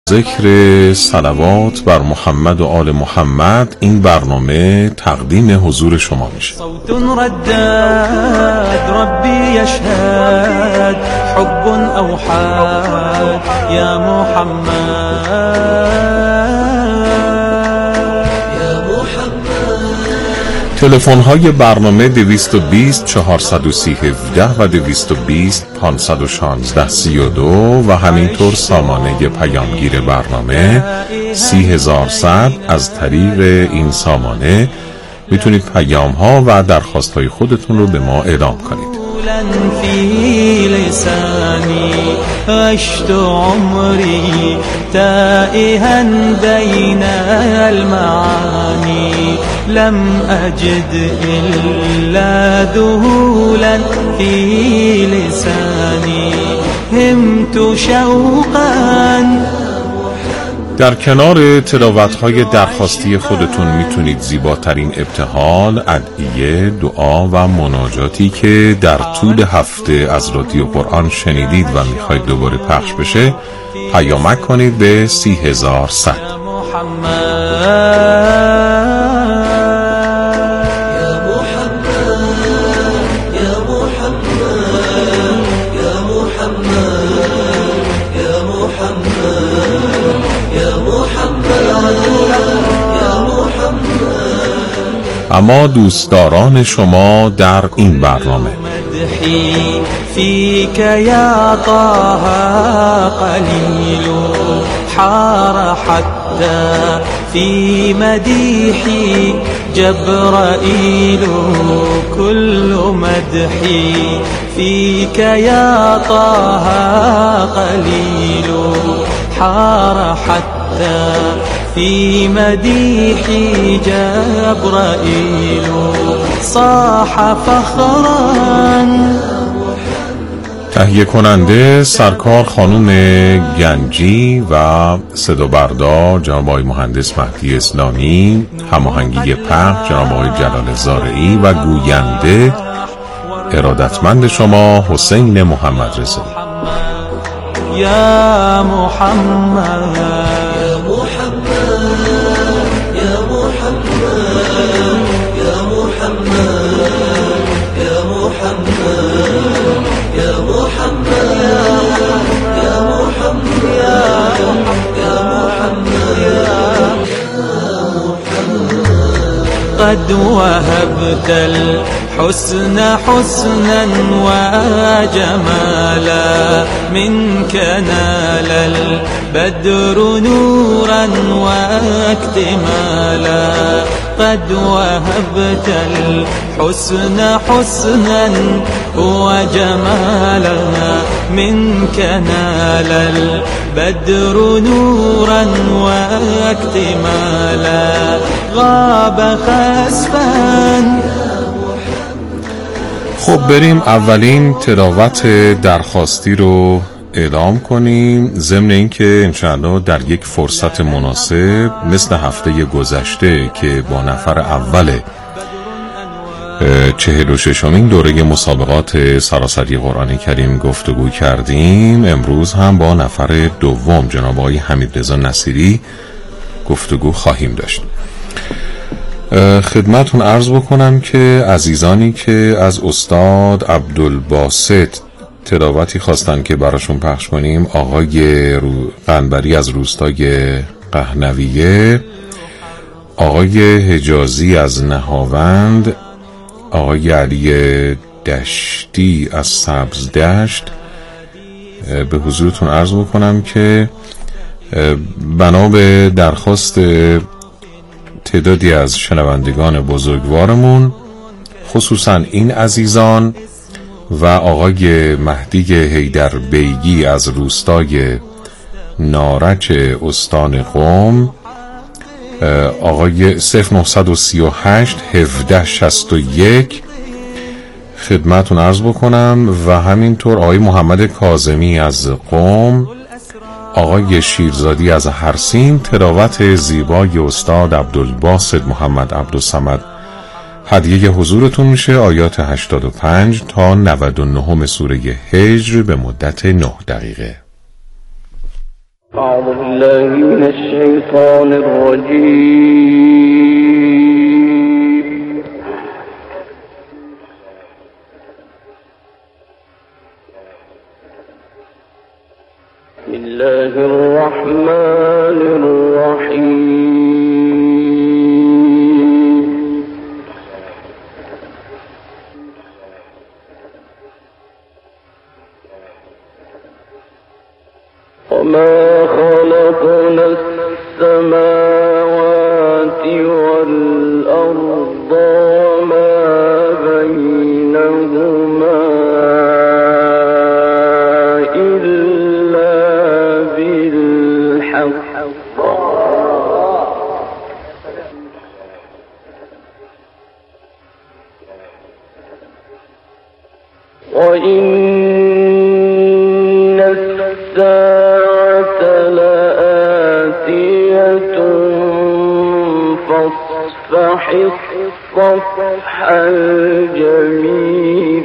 ذکر صلوات بر محمد و آل محمد این برنامه تقدیم حضور شما میشه. صوت رداد ربی یشهد حب اوحد یا محمد. تلفن های برنامه 220 430 17 و 220 516 32 و همینطور سامانه پیامگیر برنامه 30100. از طریق این سامانه میتونید پیام ها و درخواست های خودتون رو به ما اعلام کنید. في لساني عشت عمري تائها بين المعاني لم أجد إلا ذهولا في لساني همت شوقا. در کنار تلاوت‌های درخواستی خودتون میتونید زیباترین ابتهال، ادعیه، دعا و مناجاتی که در طول هفته از رادیو قرآن شنیدید و میخواید دوباره پخش بشه پیامک کنید به 30100. اما دوستداران شما در این برنامه فيك يا طه قليل حار حتى في مديحي جبرائيل كل مدحي فيك يا طه قليل حار حتى في مديحي جبرائيل صاح فخرا. تهیه کننده سرکار خانم گنجی و صدا بردار جناب آقای مهندس مهدی اسلامی، هماهنگی پخش جناب آقای جلال زارعی و گوینده ارادتمند شما حسین محمد رضایی. یا محمد قد وهبت الحسن حسنا وجمالا منك نال البدر نورا واكتمالا قد وهبت الحسن حسنا وجمالا منك نال البدر نورا واكتمالا غاب خسفا. خب بریم اولین تلاوت درخواستی رو اعلام کنیم، ضمن اینکه انشاءالله در یک فرصت مناسب مثل هفته گذشته که با نفر اول 46مین دوره مسابقات سراسری قرآن کریم گفتگو کردیم، امروز هم با نفر دوم جناب آقای حمیدرضا نصیری گفتگو خواهیم داشت. خدمتون عرض بکنم که عزیزانی که از استاد عبدالباسط تلاوتی خواستن که براشون پخش کنیم، آقای قنبری از روستای قهنویه، آقای حجازی از نهاوند، آقای علی دشتی از سبزدشت، به حضورتون عرض بکنم که بنا به درخواست تعدادی از شنوندگان بزرگوارمون، خصوصا این عزیزان و آقای مهدی حیدر بیگی از روستای نارچ استان قم، آقای 0938 1761 خدمتون عرض بکنم و همینطور آقای محمد کاظمی از قم، آقای شیرزادی از هرسین، تلاوت زیبای استاد عبدالباسط محمد عبدالصمد هدیه حضورتون میشه. آیات 85 تا 99 سوره هجر به مدت 9 دقیقه. أعوذ بالله من الشيطان الرجيم. بسم الله الرحمن الرحيم. وما خلقنا السماوات والأرض وما بينهما إلا بالحق وإن الساعة لآتية فاصفح الصفح الجميل.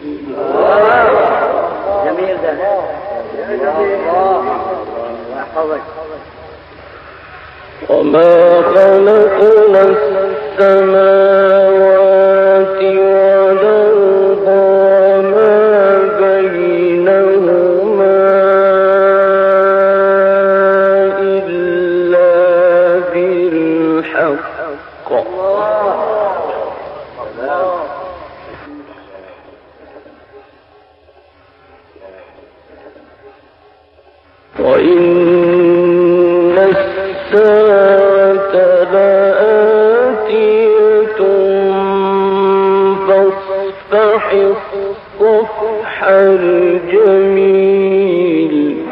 جميل ده. وما خلقنا السماوات والأرض وما بينهما إلا بالحق وإن الساعة لآتية فاصفح الصفح الجميل.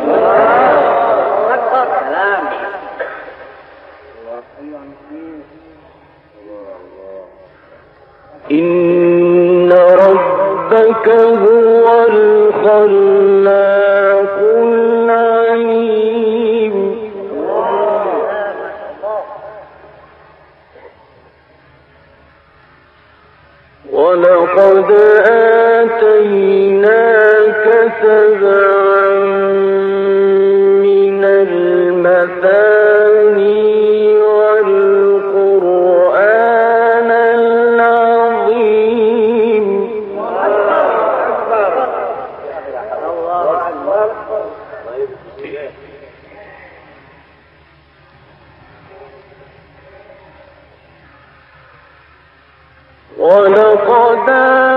إن ربك هو الخلاق العليم. ولقد آتيناك سبعا من المثاني والقرآن العظيم. ولقد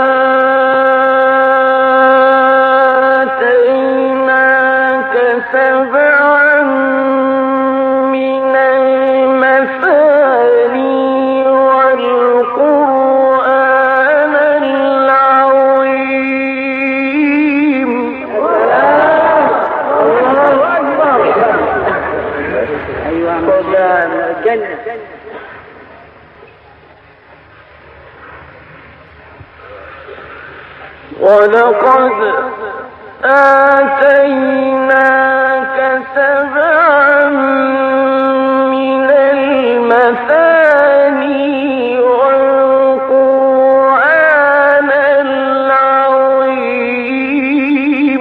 آتيناك سبعا من المثاني والقرآن العظيم. أيوة قرآن الجنة. ولقد آتيناك سبعا من المثاني والقرآن العظيم.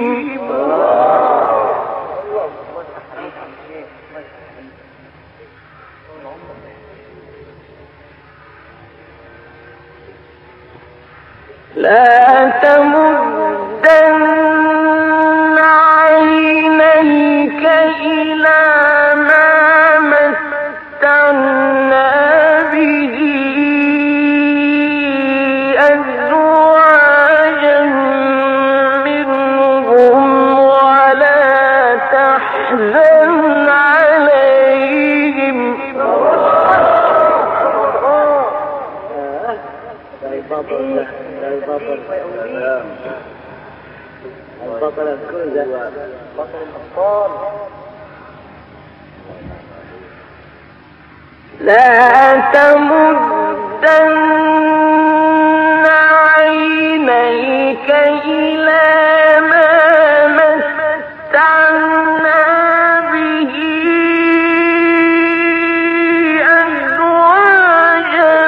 لا تمدن عينيك إلى ما متعنا به أزواجا منهم ولا تحزن عليهم. البطل الكنزة بطل الأبطال. لا تمدن عينيك إلى ما متعنا به أزواجا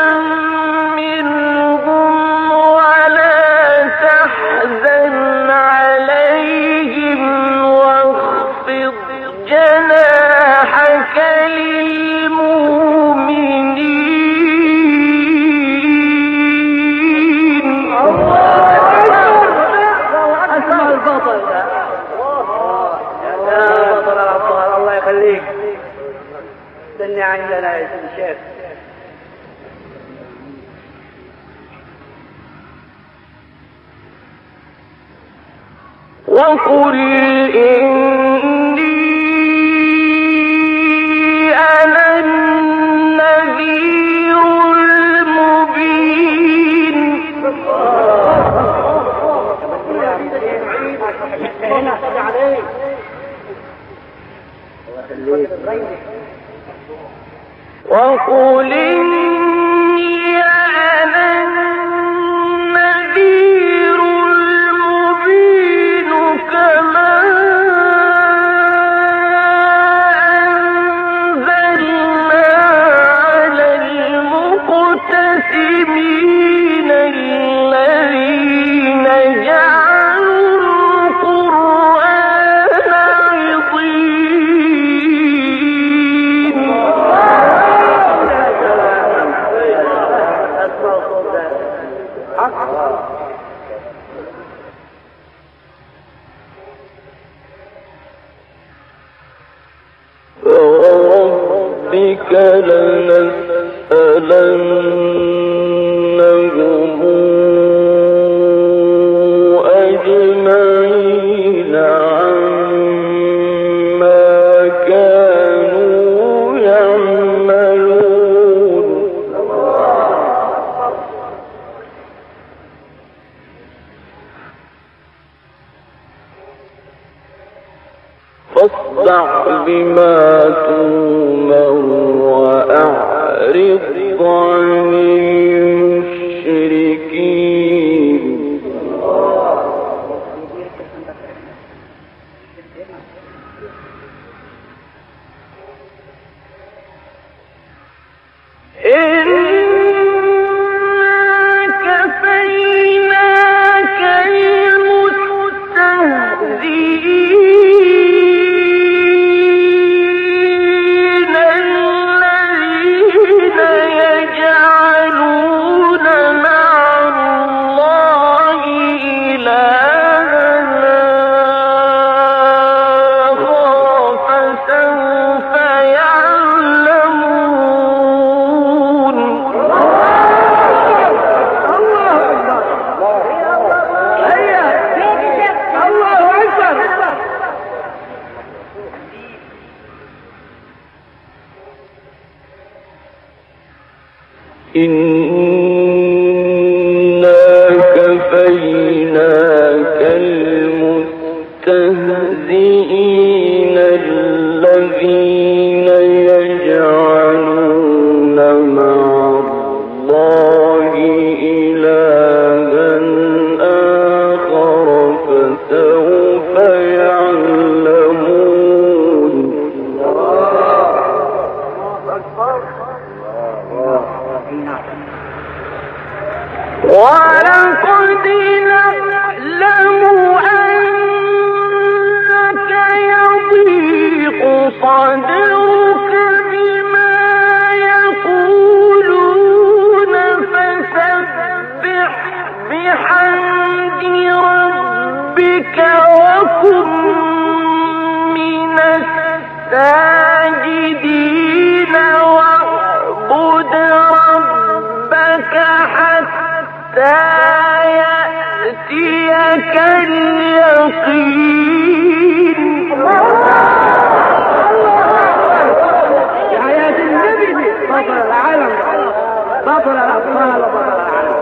منهم ولا تحزن عليهم واخفض جناحك يخليك. استني عندنا يا سيدي الشيخ. وقل إني أنا النذير المبين. وقل إني أنا النذير المبين كما أنزلنا على المقتسمين الذين جعلوا القرآن عضين. فوربك لنسألنهم أجمعين عما كانوا يعملون. فاصدع بما تؤمر وأعرض عن المشركين. إنا كفيناك المستهزئين الذين يجعلون مع الله إلها آخر فسوف يعلمون. إنا كفيناك المستهزئين الذين يجعلون مع الله إلها آخر فسوف يعلمون. ولقد نعلم أنك يضيق صدرك بما يقولون فسبح بحمد ربك وكن من الساجدين واعبد ربك حتى يأتيك اليقين. حياة النبي بطل العالم، بطل الأطفال، بطل العالم.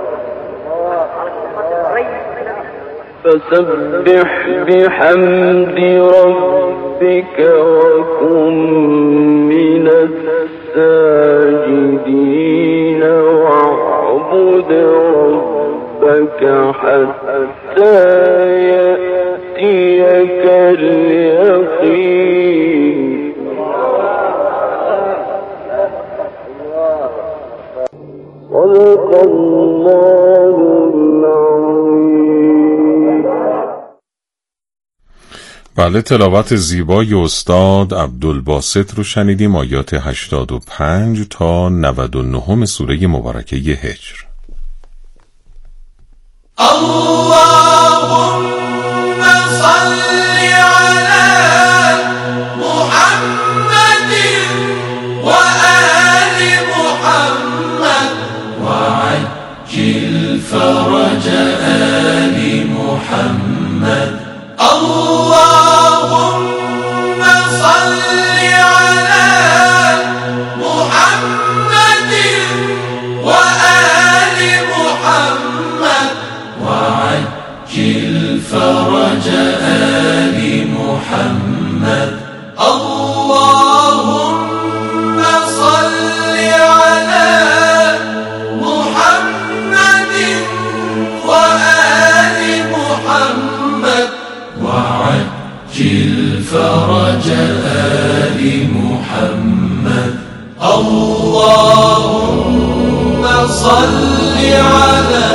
فسبح بحمد ربك وكن من الساجدين واعبد ربك حتى يأتيك اليقين. صدق الله العظيم. بله، تلاوت زیبای استاد عبدالباسط رو شنیدیم. آیات 85 تا 99 سوره مبارکه هجر. اللهم صل على محمد اللهم صل على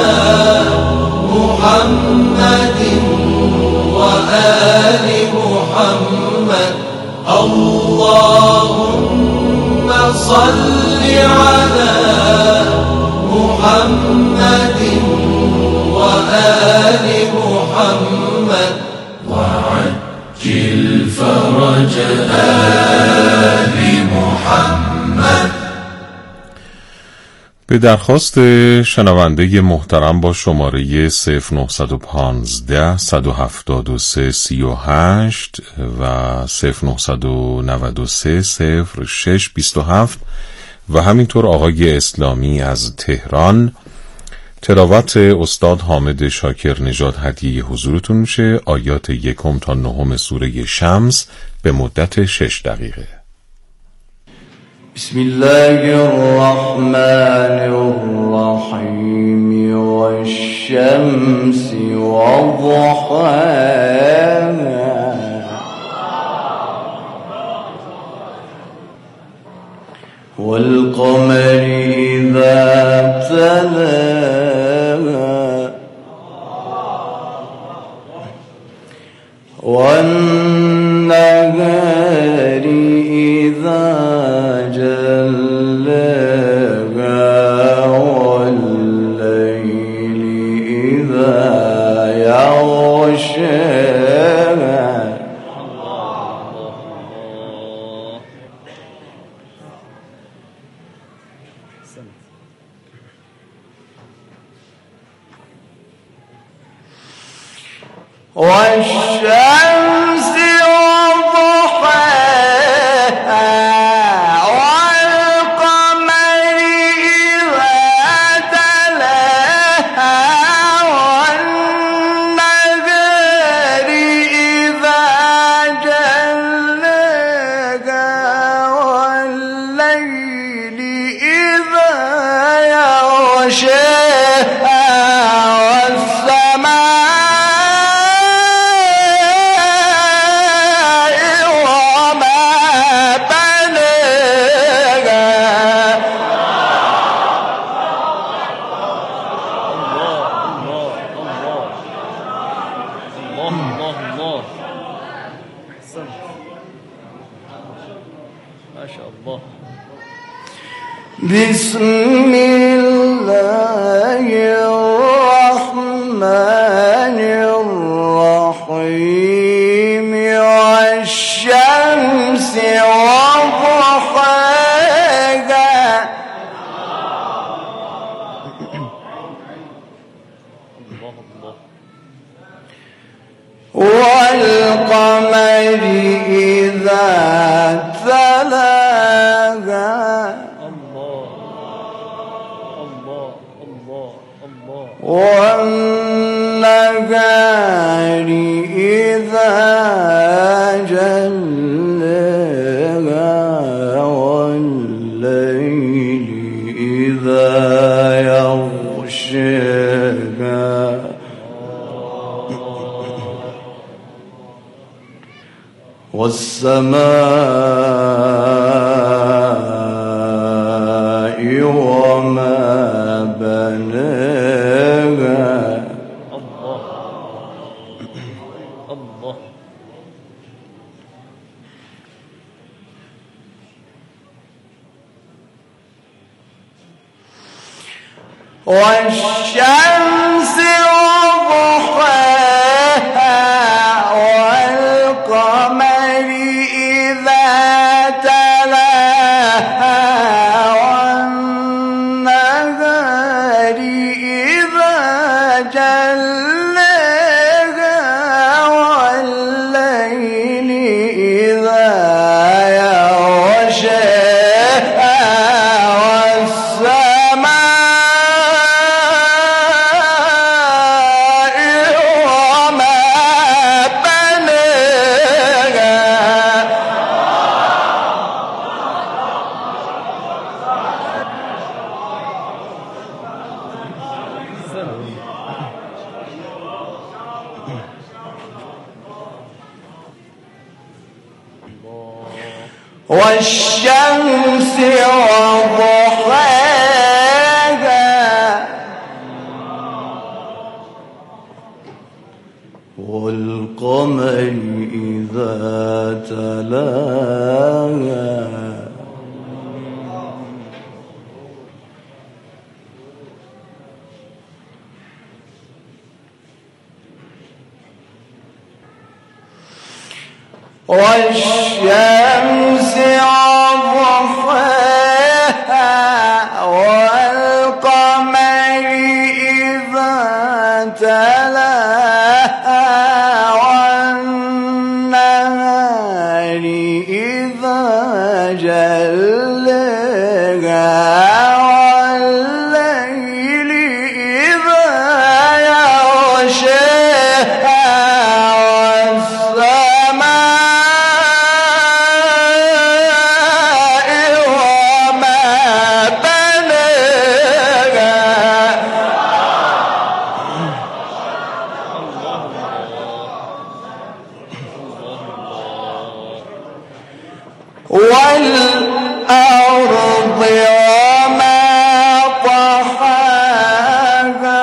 محمد وآل محمد. اللهم صل على محمد وآل محمد وعجل فرج آل محمد. به درخواست شنونده محترم با شماره 0915 173 38 و 0993 06 27 و همینطور آقای اسلامی از تهران، تلاوت استاد حامد شاکر نژاد هدیه حضورتون میشه. آیات 1 تا 9 سوره شمس به مدت 6 دقیقه. بسم الله الرحمن الرحیم والشمس وضحاها والقمر إذا تلاها والنهار إذا جلاها والليل إذا يغشاها والشمس وضحاها والقمر إذا تلاها والنهار إذا جلاها والليل إذا يغشاها بسم الله الرحمن الرحيم والشمس وضحاها والقمر إذا تلاها والنهار إذا جلاها والليل إذا يغشاها والسماء وما بناها والشمس وضحاها والقمر إذا تلاها والنهار إذا جلاها والليل إذا يغشاها والسماء والشمس وضحاها والقمر إذا تلاها والشمس وضحاها والقمر إذا تلاها والنهار إذا جلاها والليل إذا يغشاها والأرض وما طحاها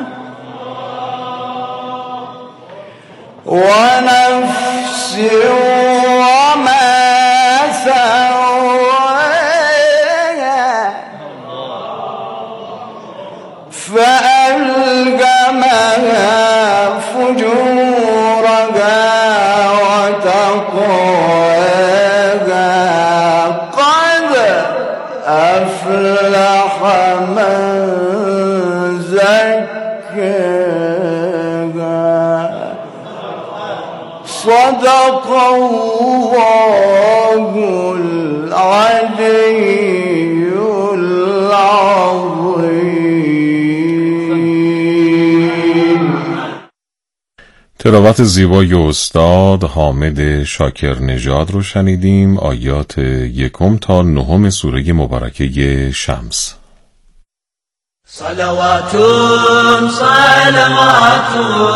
ونفس وما سواها فألهمها فجورها وتقواها أفلح من زكاها صدق الله العلي العظيم. تلاوت زیبای استاد حامد شاکر نژاد رو شنیدیم. آیات 1 تا 9 سوره مبارکه شمس. صلوات صلوات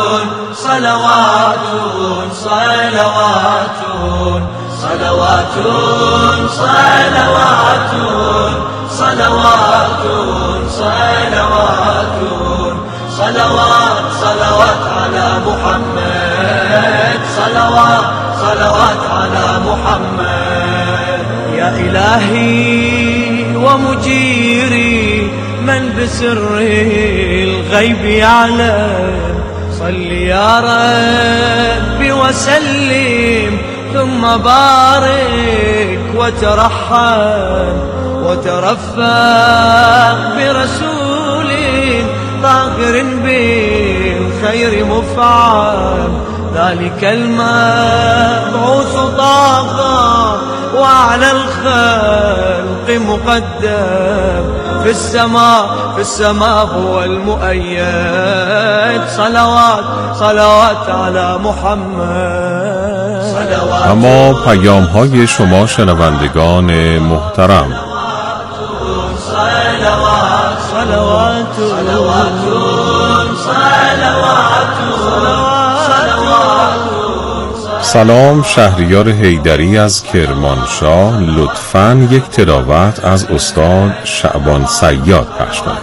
صلوات صلوات صلوات صلوات صلوات صلوات صلوات صلوات على محمد صلوات صلوات على محمد. يا إلهي ومجيري من بسر الغيب يعلم صل يا ربي وسلم ثم بارك وترحم وترفق برسول طاهر بالخير مفعم ذلك المبعوث طه وعلى الخلق مقدم في السماء هو المؤيد صلوات صلوات على محمد صلوات. اما پیام های شما شنوندگان محترم، صلوات صلوات صلوات صلوات صلوات. سلام، شهریار حیدری از کرمانشاه. لطفاً یک تلاوت از استاد شعبان صیاد پخش کنید.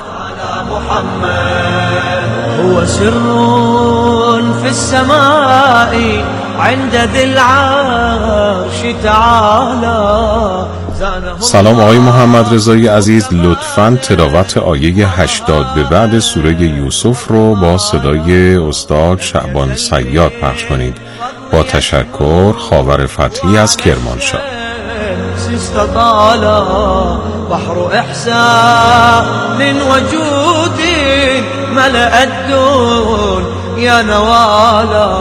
هو سر في السماء عند ذي العرش تعالى. سلام آقای محمد رضایی عزیز، لطفاً تلاوت آیه 80 به بعد سوره یوسف رو با صدای استاد شعبان صیاد پخش کنید. با تشکر، خاور فتحی از کرمانشاه. استطال بحر إحسان وجود ملأ الدنيا نوالا.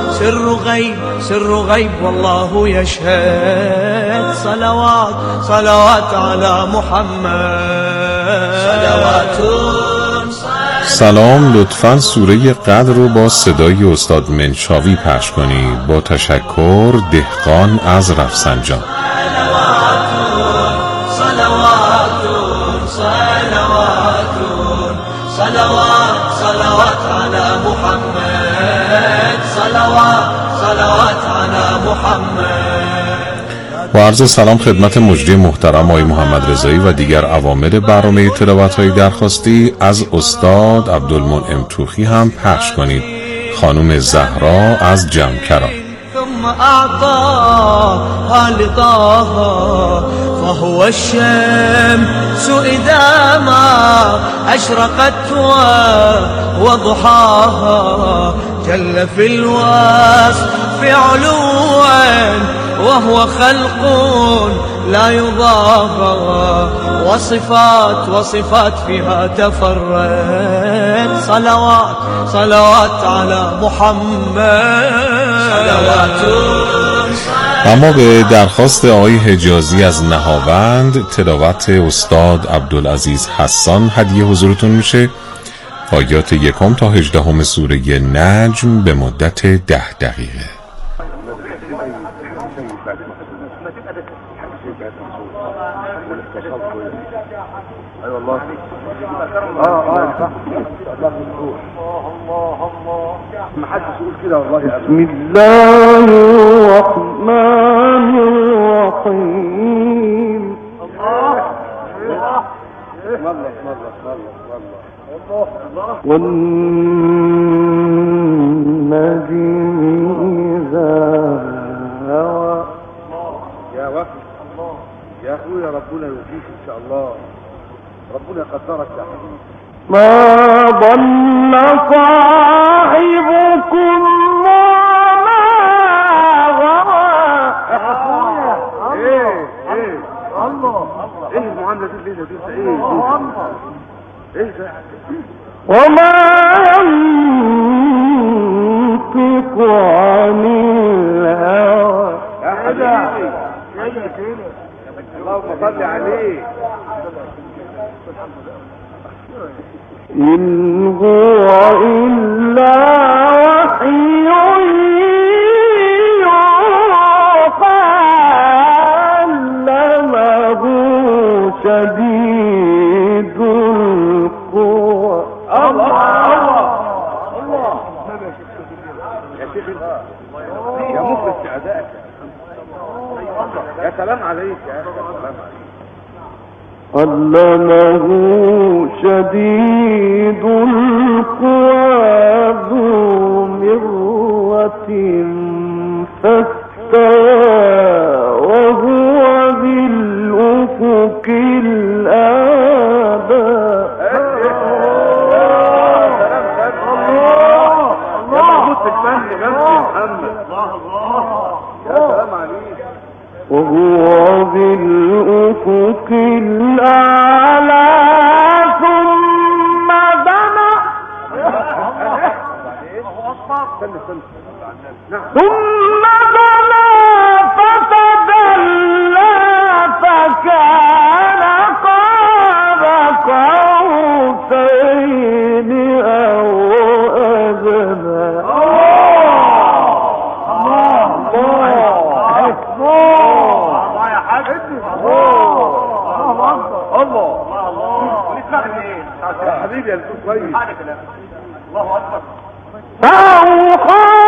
سر غيب والله يشهد صلوات صلوات على محمد صلوات. سلام، لطفاً سوره قدر رو با صدای استاد منشاوی پخش کنید. با تشکر، دهقان از رفسنجان. صلوات صلوات على محمد صلوات صلوات على محمد. و عرض سلام خدمت مجری محترم آقای محمد رضایی و دیگر اوامر برنامه تلاوت‌های درخواستی از استاد عبدالمنعم توخی هم پخش کنید. خانم زهرا از جمکران. ثم أعطاها لطاها فهو الشمس إذا ما أشرقت وضحاها جل في الوصف علوا وهو خلق لا يضاهى وصفات فيها تفرد صلوات على محمد اما به درخواست آقای حجازی از نهاوند تلاوت استاد عبدالعزیز حسان هدیه حضورتون میشه. آیات 1 تا 18 سوره نجم به مدت 10 دقیقه. بسم الله الرحمن الرحيم. والنجم إذا هوى. يا وفي يا أخويا ربنا يوفيك إن شاء الله، ربنا يقدرك يا حبيبي. ما ضل صاحبكم وما غوى. ايه الله ايه المعامله دي الليله دي ايه ده وما ينطق عن الهوى. يا حبيبي اللهم صل عليه. إن هو إلا وحي يوحى علمه شديد القوى. الله يا شيخ يا مخلص أدائك يا سلام عليك يا سلام عليك. علمه شديد القوى ذو مرة فاستوى وهو بالأفق الأعلى. وهو بالأفق الأعلى ثم دنا ثم دنا فتدلى فكان قاب قوسين أو أدنى. يا حبيبي يا كويس. الله اكبر. فأوحى